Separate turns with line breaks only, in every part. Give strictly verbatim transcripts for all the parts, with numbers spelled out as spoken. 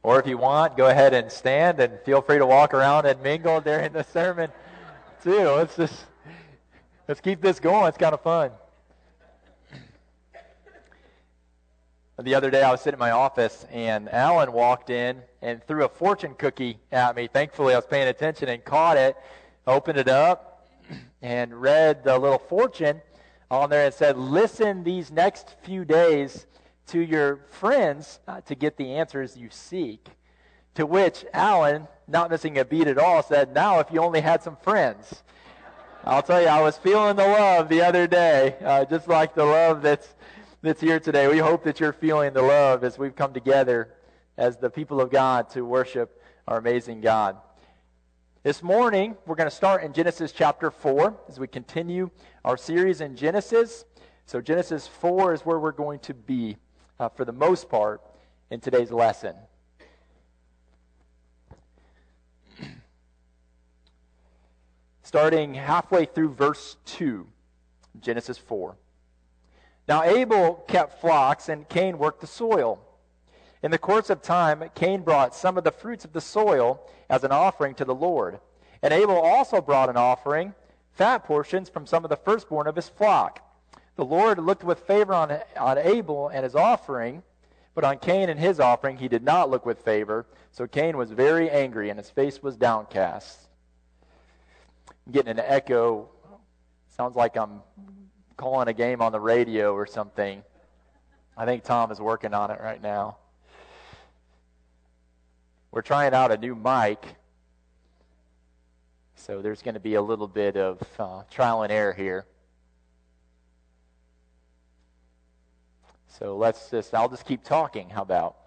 Or if you want, go ahead and stand and feel free to walk around and mingle during the sermon too. Let's just, let's keep this going. It's kind of fun. The other day I was sitting in my office and Alan walked in and threw a fortune cookie at me. Thankfully I was paying attention and caught it, opened it up, and read the little fortune on there. It said, listen these next few days to your friends uh, to get the answers you seek. To which Alan, not missing a beat at all, said, now if you only had some friends. I'll tell you, I was feeling the love the other day, uh, just like the love that's that's here today. We hope that you're feeling the love as we've come together as the people of God to worship our amazing God. This morning, we're going to start in Genesis chapter four as we continue our series in Genesis. So Genesis four is where we're going to be uh, for the most part in today's lesson. Starting halfway through verse two, Genesis four. Now Abel kept flocks, and Cain worked the soil. In the course of time, Cain brought some of the fruits of the soil as an offering to the Lord. And Abel also brought an offering, fat portions from some of the firstborn of his flock. The Lord looked with favor on, on Abel and his offering, but on Cain and his offering he did not look with favor. So Cain was very angry, and his face was downcast. I'm getting an echo. Sounds like I'm calling a game on the radio or something. I think Tom is working on it right now. We're trying out a new mic, so there's going to be a little bit of uh, trial and error here. So let's just, I'll just keep talking. How about?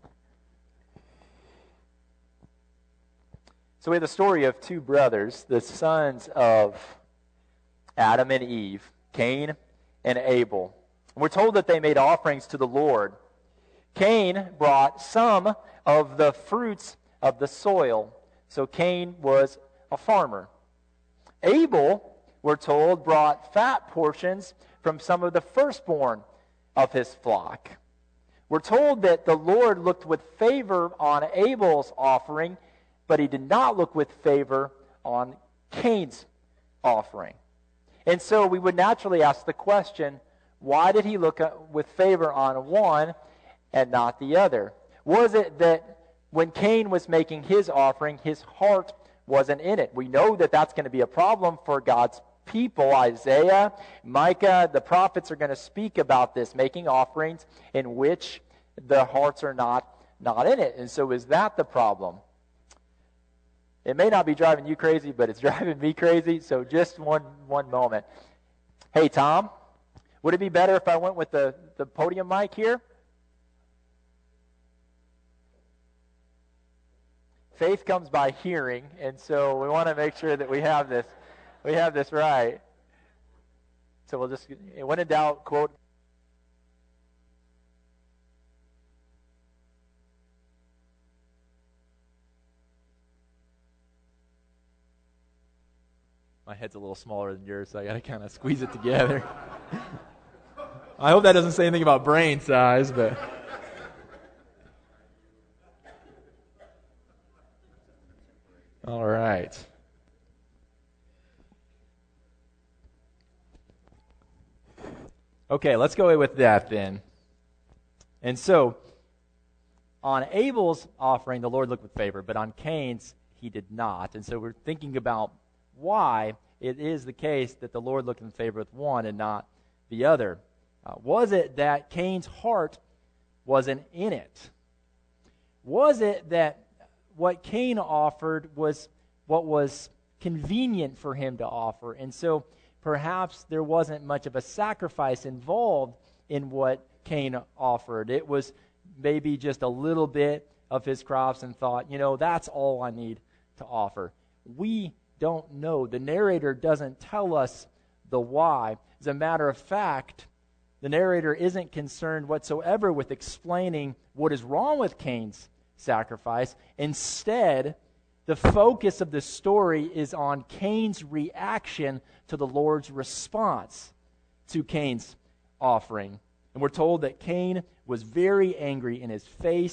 So we have the story of two brothers, the sons of Adam and Eve, Cain and Abel. And we're told that they made offerings to the Lord. Cain brought some of the fruits of the soil. So Cain was a farmer. Abel, we're told, brought fat portions from some of the firstborn of his flock. We're told that the Lord looked with favor on Abel's offering, but he did not look with favor on Cain's offering. And so we would naturally ask the question, why did he look with favor on one and not the other? Was it that when Cain was making his offering, his heart wasn't in it? We know that that's going to be a problem for God's people. Isaiah, Micah, the prophets are going to speak about this, making offerings in which the hearts are not, not in it. And so is that the problem? It may not be driving you crazy, but it's driving me crazy. So just one one moment. Hey, Tom, would it be better if I went with the, the podium mic here? Faith comes by hearing, and so we want to make sure that we have this we have this right. So we'll just, when in doubt, quote. My head's a little smaller than yours, so I got to kind of squeeze it together. I hope that doesn't say anything about brain size, but... All right. Okay, let's go away with that then. And so, on Abel's offering, the Lord looked with favor, but on Cain's, he did not. And so we're thinking about why it is the case that the Lord looked in favor with one and not the other. Uh, was it that Cain's heart wasn't in it? Was it that what Cain offered was what was convenient for him to offer, and so perhaps there wasn't much of a sacrifice involved in what Cain offered? It was maybe just a little bit of his crops and thought, you know, that's all I need to offer. We don't know. The narrator doesn't tell us the why. As a matter of fact, the narrator isn't concerned whatsoever with explaining what is wrong with Cain's sacrifice. Instead, the focus of the story is on Cain's reaction to the Lord's response to Cain's offering. And we're told that Cain was very angry, and his face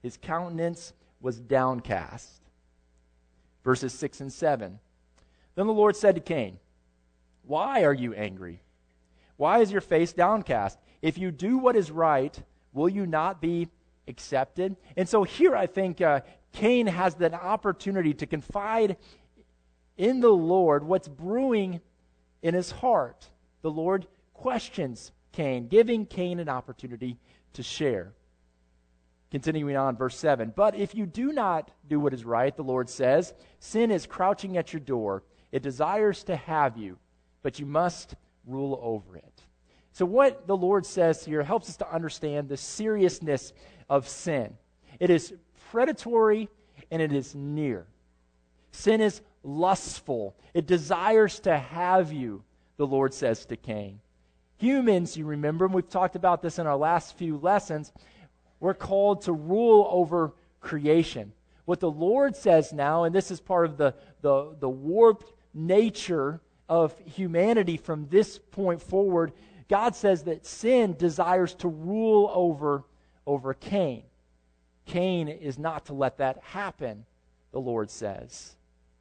his countenance was downcast. Verses six and seven. Then the Lord said to Cain, "Why are you angry? Why is your face downcast? If you do what is right, will you not be accepted?" And so here I think uh, Cain has that opportunity to confide in the Lord what's brewing in his heart. The Lord questions Cain, giving Cain an opportunity to share. Continuing on, verse seven. "But if you do not do what is right," the Lord says, "sin is crouching at your door. It desires to have you, but you must rule over it." So what the Lord says here helps us to understand the seriousness of sin. It is predatory and it is near. Sin is lustful. It desires to have you, the Lord says to Cain. Humans, you remember, and we've talked about this in our last few lessons, we're called to rule over creation. What the Lord says now, and this is part of the, the, the warped nature of humanity from this point forward, God says that sin desires to rule over, over Cain. Cain is not to let that happen, the Lord says.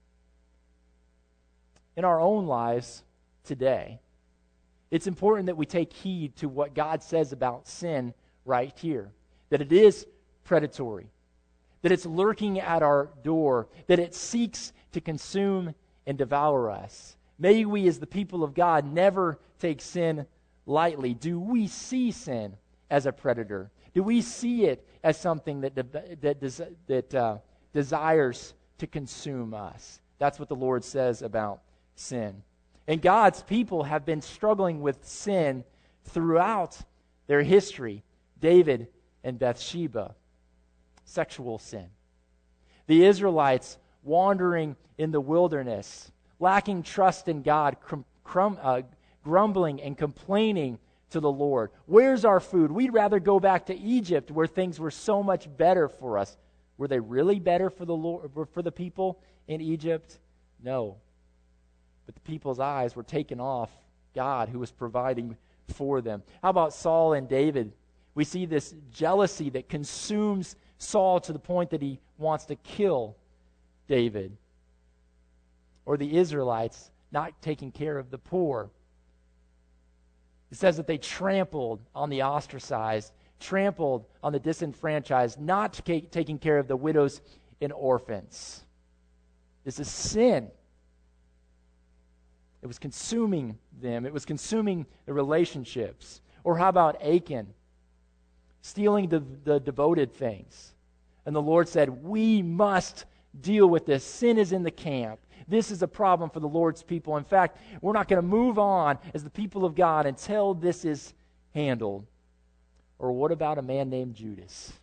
In our own lives today, it's important that we take heed to what God says about sin right here. That it is predatory, that it's lurking at our door, that it seeks to consume and devour us. May we as the people of God never take sin lightly. Do we see sin as a predator? Do we see it as something that, de- that, des- that uh, desires to consume us? That's what the Lord says about sin. And God's people have been struggling with sin throughout their history. David and Bathsheba, sexual sin. The Israelites wandering in the wilderness, lacking trust in God, crum, crum, uh, grumbling and complaining to the Lord. Where's our food? We'd rather go back to Egypt where things were so much better for us. Were they really better for the Lord, for the people in Egypt? No. But the people's eyes were taken off God who was providing for them. How about Saul and David? We see this jealousy that consumes Saul to the point that he wants to kill David. Or the Israelites not taking care of the poor. It says that they trampled on the ostracized, trampled on the disenfranchised, not ca- taking care of the widows and orphans. This is sin. It was consuming them. It was consuming the relationships. Or how about Achan? Stealing the, the devoted things. And the Lord said, we must deal with this. Sin is in the camp. This is a problem for the Lord's people. In fact, we're not going to move on as the people of God until this is handled. Or what about a man named Judas?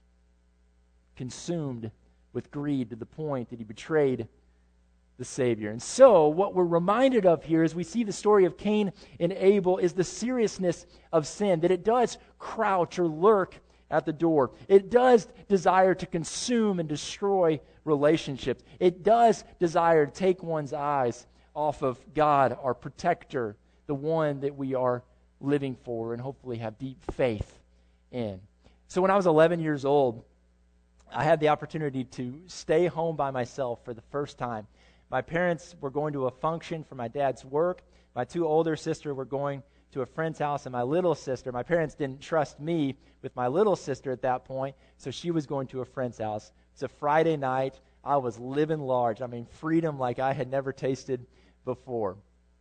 Consumed with greed to the point that he betrayed the Savior. And so, what we're reminded of here as we see the story of Cain and Abel is the seriousness of sin, that it does crouch or lurk at the door. It does desire to consume and destroy relationships. It does desire to take one's eyes off of God, our protector, the one that we are living for and hopefully have deep faith in. So when I was eleven years old, I had the opportunity to stay home by myself for the first time. My parents were going to a function for my dad's work. My two older sisters were going to a friend's house, and my little sister, my parents didn't trust me with my little sister at that point, so she was going to a friend's house. It's a Friday night. I was living large. I mean, freedom like I had never tasted before.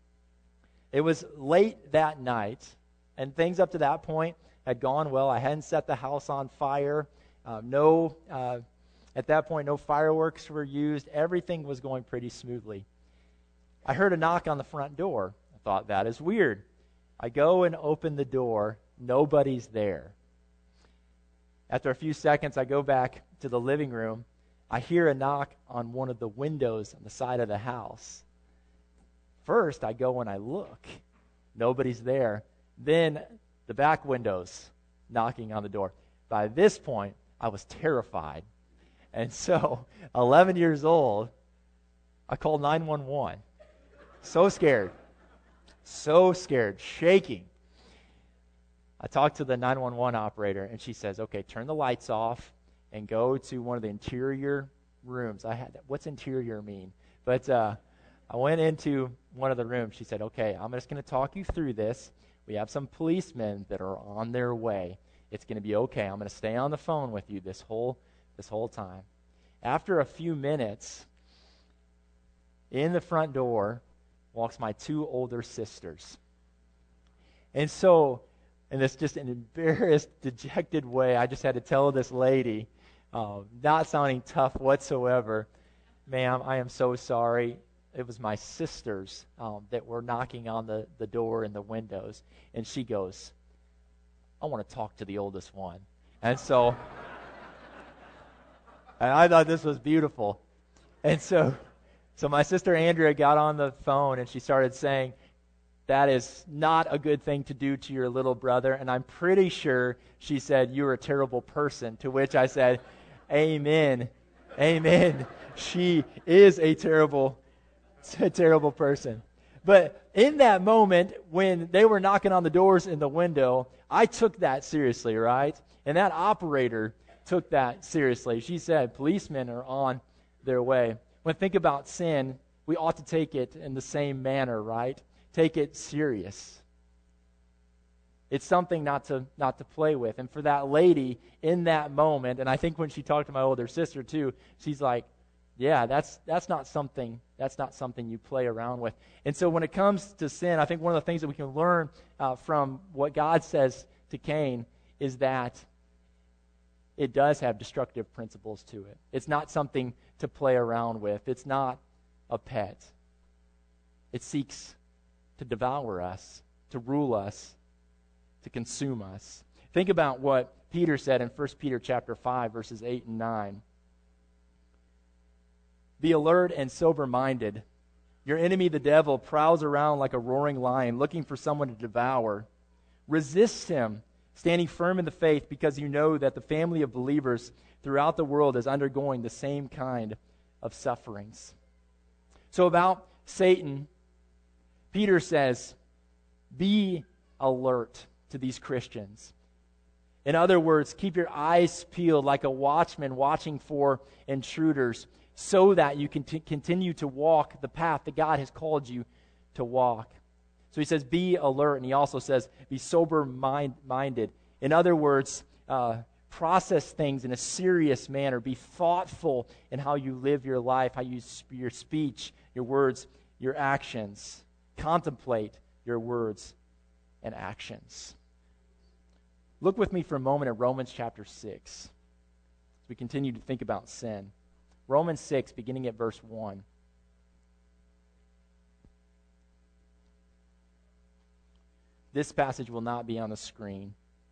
It was late that night, and things up to that point had gone well. I hadn't set the house on fire. Uh, no, uh, at that point, no fireworks were used. Everything was going pretty smoothly. I heard a knock on the front door. I thought, that is weird. I go and open the door. Nobody's there. After a few seconds, I go back to the living room. I hear a knock on one of the windows on the side of the house. First, I go and I look. Nobody's there. Then the back windows knocking on the door. By this point, I was terrified. And so, eleven years old, I called nine one one. So scared. So scared, shaking. I talked to the nine one one operator, and she says, okay, turn the lights off and go to one of the interior rooms. I had, what's interior mean? But uh, I went into one of the rooms. She said, okay, I'm just going to talk you through this. We have some policemen that are on their way. It's going to be okay. I'm going to stay on the phone with you this whole this whole time. After a few minutes, in the front door walks my two older sisters. And so, in this just an embarrassed, dejected way, I just had to tell this lady, uh, not sounding tough whatsoever, ma'am, I am so sorry. It was my sisters um, that were knocking on the, the door and the windows. And she goes, I want to talk to the oldest one. And so, and I thought this was beautiful. And so, so my sister Andrea got on the phone and she started saying, that is not a good thing to do to your little brother. And I'm pretty sure she said, you're a terrible person. To which I said, amen, amen. She is a terrible, a terrible person. But in that moment, when they were knocking on the doors in the window, I took that seriously, right? And that operator took that seriously. She said, policemen are on their way. When we think about sin, we ought to take it in the same manner, right? Take it serious. It's something not to not to play with. And for that lady in that moment, and I think when she talked to my older sister too, she's like, yeah, that's that's not something that's not something you play around with. And so when it comes to sin, I think one of the things that we can learn uh, from what God says to Cain is that it does have destructive principles to it. It's not something to play around with. It's not a pet. It seeks to devour us, to rule us, to consume us. Think about what Peter said in First Peter chapter five, verses eight and nine. Be alert and sober-minded. Your enemy, the devil, prowls around like a roaring lion, looking for someone to devour. Resist him, standing firm in the faith, because you know that the family of believers throughout the world is undergoing the same kind of sufferings. So about Satan, Peter says, be alert to these Christians. In other words, keep your eyes peeled like a watchman watching for intruders, so that you can t- continue to walk the path that God has called you to walk. So he says, be alert, and he also says, be sober-minded. In other words, uh, process things in a serious manner. Be thoughtful in how you live your life, how you sp- your speech, your words, your actions. Contemplate your words and actions. Look with me for a moment at Romans chapter six as we continue to think about sin. Romans six, beginning at verse one. This passage will not be on the screen.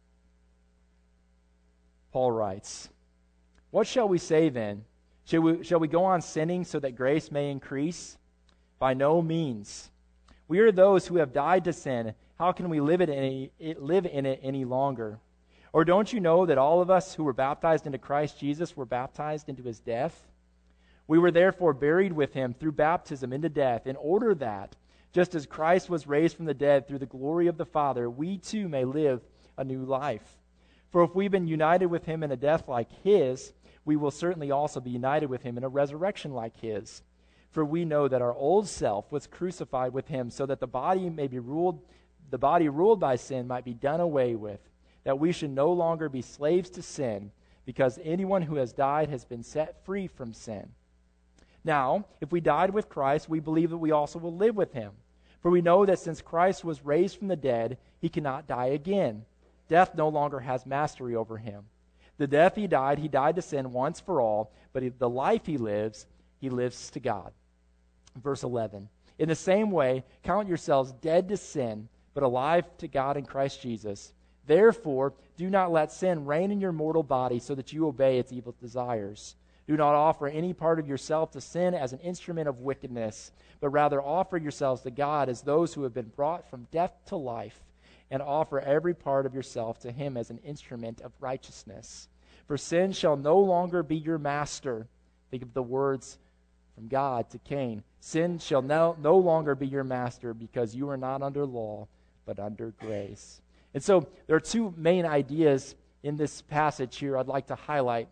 Paul writes, what shall we say then? Shall we, shall we go on sinning so that grace may increase? By no means. We are those who have died to sin. How can we live, it any, live in it any longer? Or don't you know that all of us who were baptized into Christ Jesus were baptized into his death? We were therefore buried with him through baptism into death, in order that, just as Christ was raised from the dead through the glory of the Father, we too may live a new life. For if we've been united with him in a death like his, we will certainly also be united with him in a resurrection like his. For we know that our old self was crucified with him, so that the body may be ruled, the body ruled by sin might be done away with, that we should no longer be slaves to sin, because anyone who has died has been set free from sin. Now, if we died with Christ, we believe that we also will live with him. For we know that since Christ was raised from the dead, he cannot die again. Death no longer has mastery over him. The death he died, he died to sin once for all, but the life he lives, he lives to God. Verse eleven. In the same way, count yourselves dead to sin, but alive to God in Christ Jesus. Therefore, do not let sin reign in your mortal body so that you obey its evil desires. Do not offer any part of yourself to sin as an instrument of wickedness, but rather offer yourselves to God as those who have been brought from death to life, and offer every part of yourself to him as an instrument of righteousness. For sin shall no longer be your master. Think of the words from God to Cain. Sin shall no, no longer be your master, because you are not under law, but under grace. And so there are two main ideas in this passage here I'd like to highlight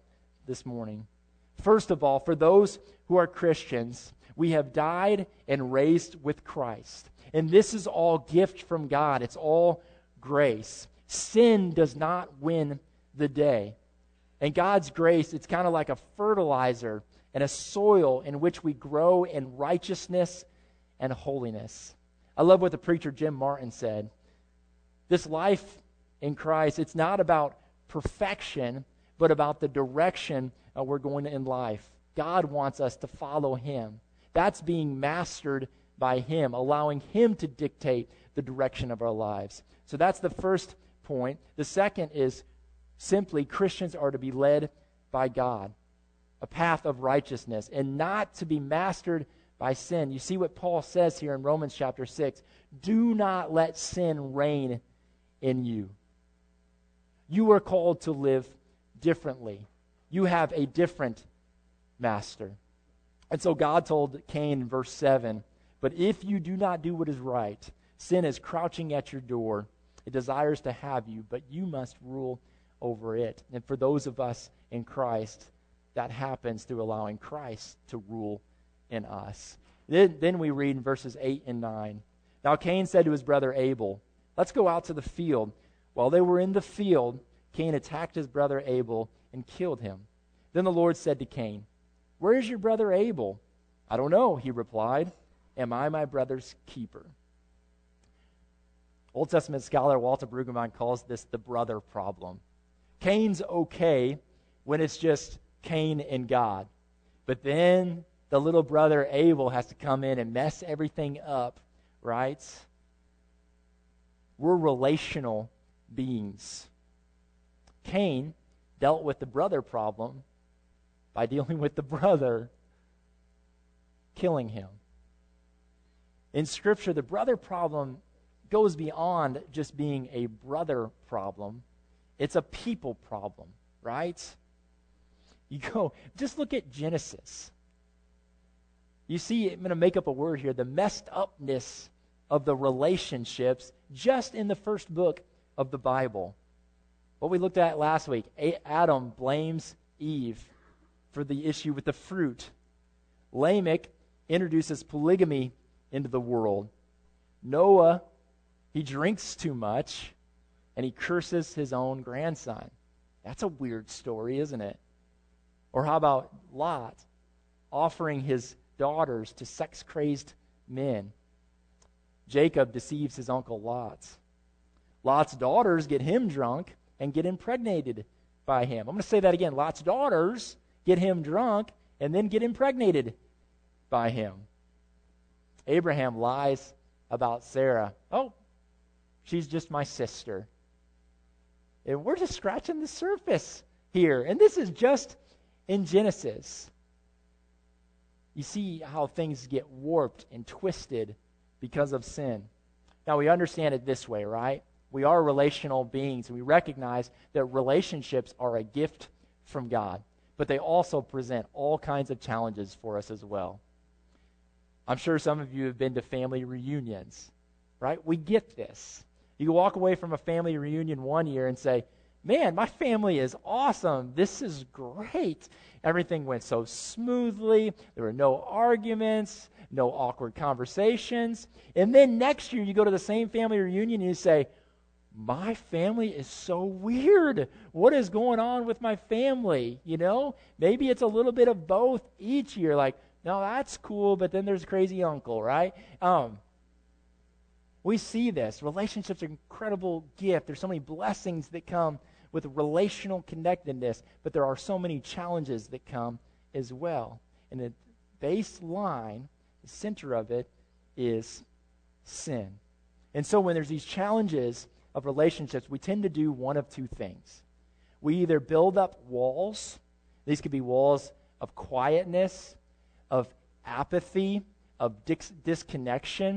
this morning. First of all, for those who are Christians, we have died and raised with Christ. And this is all gift from God. It's all grace. Sin does not win the day. And God's grace, it's kind of like a fertilizer and a soil in which we grow in righteousness and holiness. I love what the preacher Jim Martin said. This life in Christ, it's not about perfection, but about the direction uh, we're going in life. God wants us to follow Him. That's being mastered by Him, allowing Him to dictate the direction of our lives. So that's the first point. The second is simply Christians are to be led by God, a path of righteousness, and not to be mastered by sin. You see what Paul says here in Romans chapter six. Do not let sin reign in you. You are called to live differently. You have a different master. And so God told Cain in verse seven, but if you do not do what is right, sin is crouching at your door. It desires to have you, but you must rule over it. And for those of us in Christ, that happens through allowing Christ to rule in us. Then, then we read in verses eight and nine. Now Cain said to his brother Abel, let's go out to the field. While they were in the field, Cain attacked his brother Abel and killed him. Then the Lord said to Cain, where is your brother Abel? I don't know, he replied. Am I my brother's keeper? Old Testament scholar Walter Brueggemann calls this the brother problem. Cain's okay when it's just Cain and God. But then the little brother Abel has to come in and mess everything up, right? We're relational beings. Cain dealt with the brother problem by dealing with the brother killing him. In Scripture, the brother problem goes beyond just being a brother problem. It's a people problem, right? You go, just look at Genesis. You see, I'm going to make up a word here, the messed upness of the relationships just in the first book of the Bible. What we looked at last week, Adam blames Eve for the issue with the fruit. Lamech introduces polygamy into the world. Noah, he drinks too much, and he curses his own grandson. That's a weird story, isn't it? Or how about Lot offering his daughters to sex-crazed men? Jacob deceives his uncle Lot. Lot's daughters get him drunk and get impregnated by him. I'm going to say that again. Lot's daughters get him drunk and then get impregnated by him. Abraham lies about Sarah. Oh, she's just my sister. And we're just scratching the surface here. And this is just in Genesis. You see how things get warped and twisted because of sin. Now, we understand it this way, right? We are relational beings, and we recognize that relationships are a gift from God, but they also present all kinds of challenges for us as well. I'm sure some of you have been to family reunions, right? We get this. You can walk away from a family reunion one year and say, man, my family is awesome. This is great. Everything went so smoothly. There were no arguments, no awkward conversations. And then next year you go to the same family reunion and you say, my family is so weird. What is going on with my family? You know, maybe it's a little bit of both each year. Like, no, that's cool, but then there's crazy uncle, right? Um, we see this. Relationships are an incredible gift. There's so many blessings that come with relational connectedness, but there are so many challenges that come as well. And the baseline, the center of it, is sin. And so when there's these challenges of relationships, we tend to do one of two things. We either build up walls. These could be walls of quietness, of apathy, of dis- disconnection.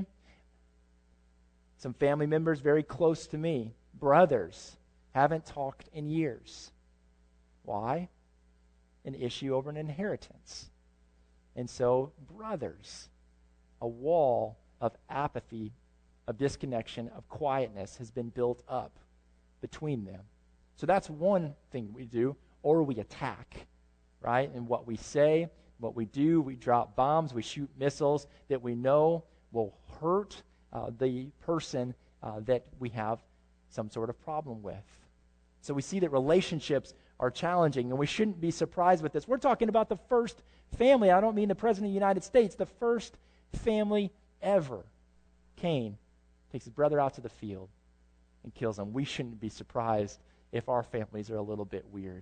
Some family members very close to me, brothers, haven't talked in years. Why? An issue over an inheritance. And so, brothers, a wall of apathy, of disconnection, of quietness has been built up between them. So that's one thing we do, or we attack right? And what we say, what we do, we drop bombs, we shoot missiles that we know will hurt uh, the person uh, that we have some sort of problem with. So we see that relationships are challenging, and we shouldn't be surprised with this. We're talking about the first family. I don't mean the President of the United States, the first family ever. Cain takes his brother out to the field and kills him. We shouldn't be surprised if our families are a little bit weird.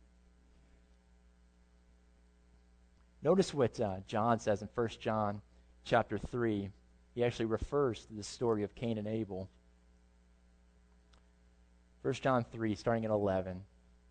Notice what uh, John says in First John chapter three. He actually refers to the story of Cain and Abel. First John three, starting at eleven.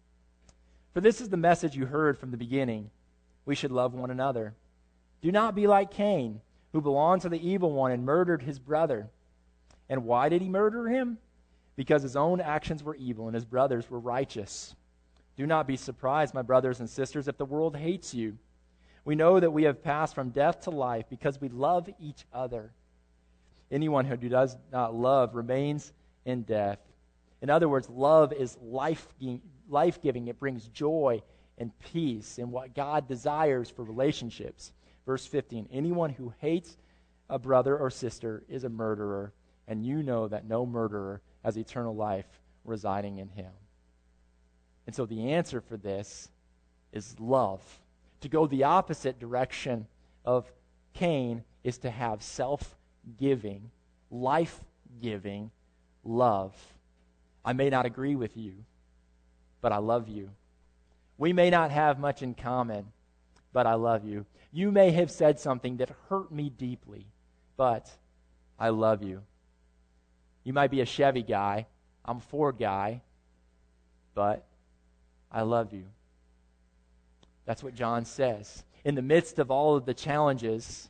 For this is the message you heard from the beginning. We should love one another. Do not be like Cain, who belonged to the evil one and murdered his brother. And why did he murder him? Because his own actions were evil and his brothers were righteous. Do not be surprised, my brothers and sisters, if the world hates you. We know that we have passed from death to life because we love each other. Anyone who does not love remains in death. In other words, love is life-giving. life-giving. It brings joy and peace and what God desires for relationships. Verse fifteen, anyone who hates a brother or sister is a murderer, and you know that no murderer has eternal life residing in him. And so the answer for this is love. To go the opposite direction of Cain is to have self-giving, life-giving love. I may not agree with you, but I love you. We may not have much in common, but I love you. You may have said something that hurt me deeply, but I love you. You might be a Chevy guy, I'm a Ford guy, but I love you. That's what John says. In the midst of all of the challenges,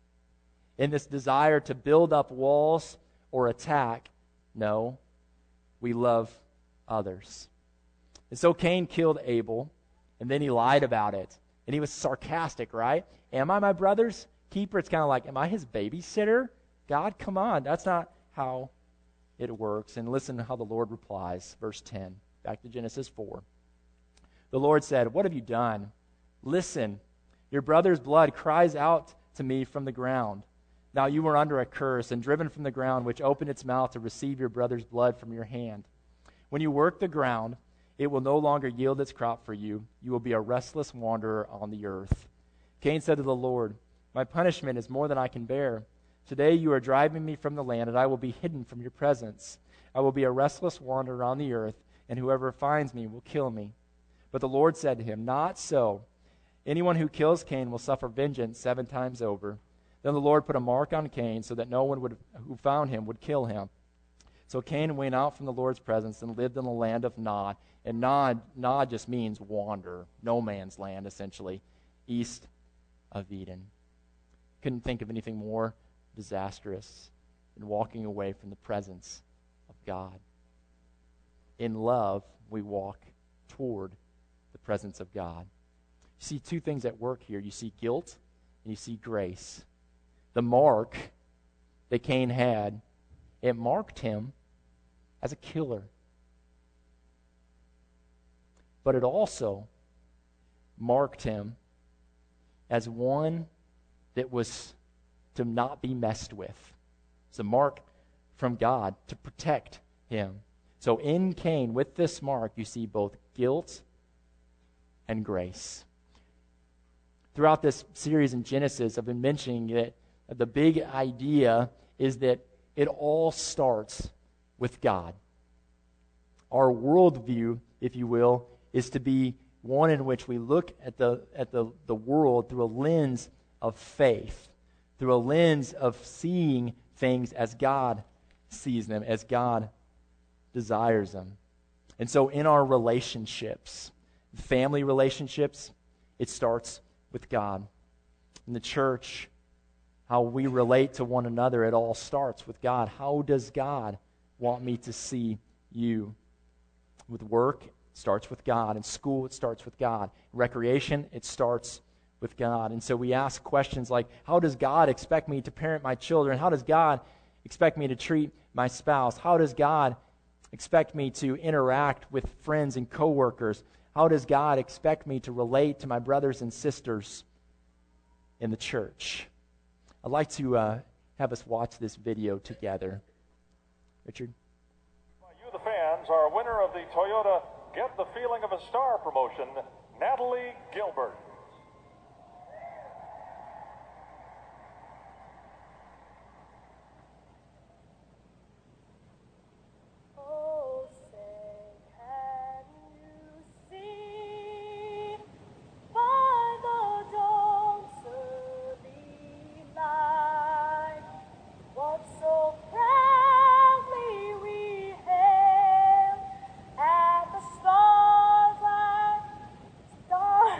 in this desire to build up walls or attack, no, we love others. And so Cain killed Abel, and then he lied about it. And he was sarcastic, right? Am I my brother's keeper? It's kind of like, am I his babysitter? God, come on. That's not how it works. And listen to how the Lord replies. Verse ten, back to Genesis four. The Lord said, what have you done? Listen, your brother's blood cries out to me from the ground. Now you were under a curse and driven from the ground, which opened its mouth to receive your brother's blood from your hand. When you work the ground, it will no longer yield its crop for you. You will be a restless wanderer on the earth. Cain said to the Lord, my punishment is more than I can bear. Today you are driving me from the land, and I will be hidden from your presence. I will be a restless wanderer on the earth, and whoever finds me will kill me. But the Lord said to him, not so. Anyone who kills Cain will suffer vengeance seven times over. Then the Lord put a mark on Cain so that no one would, who found him would kill him. So Cain went out from the Lord's presence and lived in the land of Nod. And Nod, Nod just means wander, no man's land, essentially, east of Eden. Couldn't think of anything more disastrous than walking away from the presence of God. In love, we walk toward the presence of God. You see two things at work here. You see guilt and you see grace. The mark that Cain had, it marked him as a killer. But it also marked him as one that was to not be messed with. It's a mark from God to protect him. So in Cain, with this mark, you see both guilt and grace. Throughout this series in Genesis, I've been mentioning that the big idea is that it all starts with God. Our worldview, if you will, is to be one in which we look at the at the, the world through a lens of faith, through a lens of seeing things as God sees them, as God desires them. And so in our relationships, family relationships, it starts with God. In the church, how we relate to one another, it all starts with God. How does God want me to see you? With work, it starts with God. In school, it starts with God. In recreation, it starts with God. And so we ask questions like, how does God expect me to parent my children? How does God expect me to treat my spouse? How does God expect me to interact with friends and coworkers? How does God expect me to relate to my brothers and sisters in the church? I'd like to uh, have us watch this video together. Richard?
You, the fans, are winner of the Toyota Get the Feeling of a Star promotion, Natalie Gilbert.
Oh, say, can you see by the dawn's early light what so proudly we hailed at the stars like stars?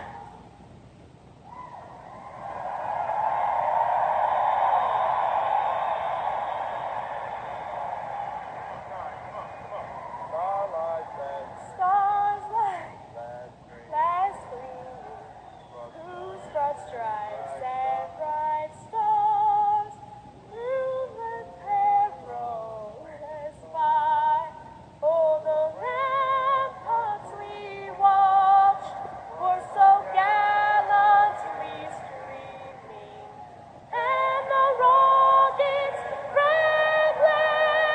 Stars like last gleaming, whose broad stripes and bright stars through the perilous fight. Oh, the ramparts we watched were so gallantly streaming, and the rockets bravely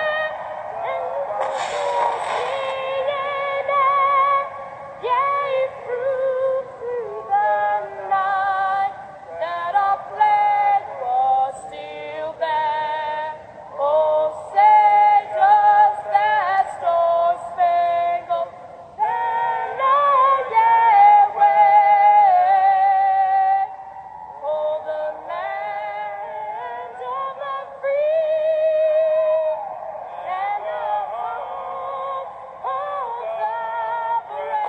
gave proof through the night that our flag was still there. Oh, say does that star-spangled banner yet wave? Oh, the land of the free and the home of the brave.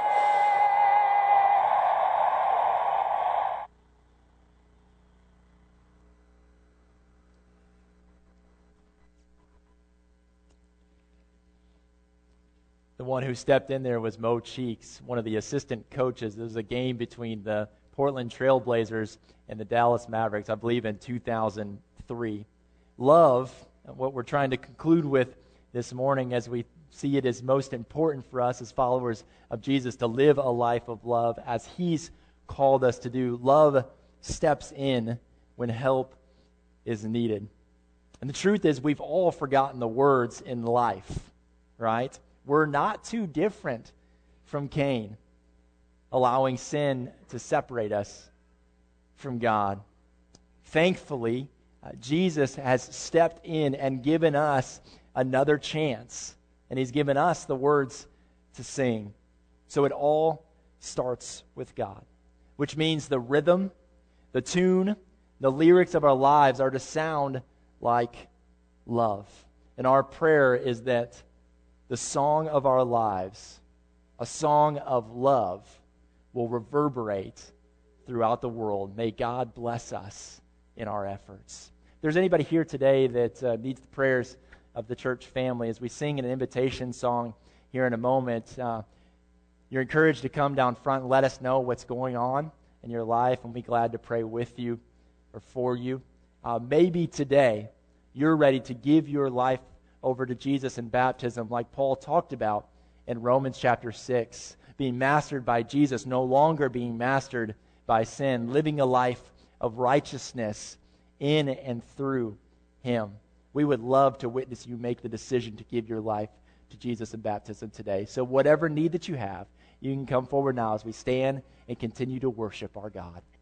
The one who stepped in there was Mo Cheeks, one of the assistant coaches. There was a game between the Portland Trail Blazers and the Dallas Mavericks, I believe in two thousand three. Love, what we're trying to conclude with this morning as we see it as most important for us as followers of Jesus to live a life of love as He's called us to do. Love steps in when help is needed. And the truth is, we've all forgotten the words in life, right? We're not too different from Cain, allowing sin to separate us from God. Thankfully, uh, Jesus has stepped in and given us another chance, and He's given us the words to sing. So it all starts with God, which means the rhythm, the tune, the lyrics of our lives are to sound like love. And our prayer is that the song of our lives, a song of love, will reverberate throughout the world. May God bless us in our efforts. If there's anybody here today that uh, needs the prayers of the church family, as we sing an invitation song here in a moment, uh, you're encouraged to come down front and let us know what's going on in your life, and we'll be glad to pray with you or for you. Uh, maybe today you're ready to give your life over to Jesus in baptism, like Paul talked about in Romans chapter six, being mastered by Jesus, no longer being mastered by sin, living a life of righteousness in and through Him. We would love to witness you make the decision to give your life to Jesus in baptism today. So whatever need that you have, you can come forward now as we stand and continue to worship our God.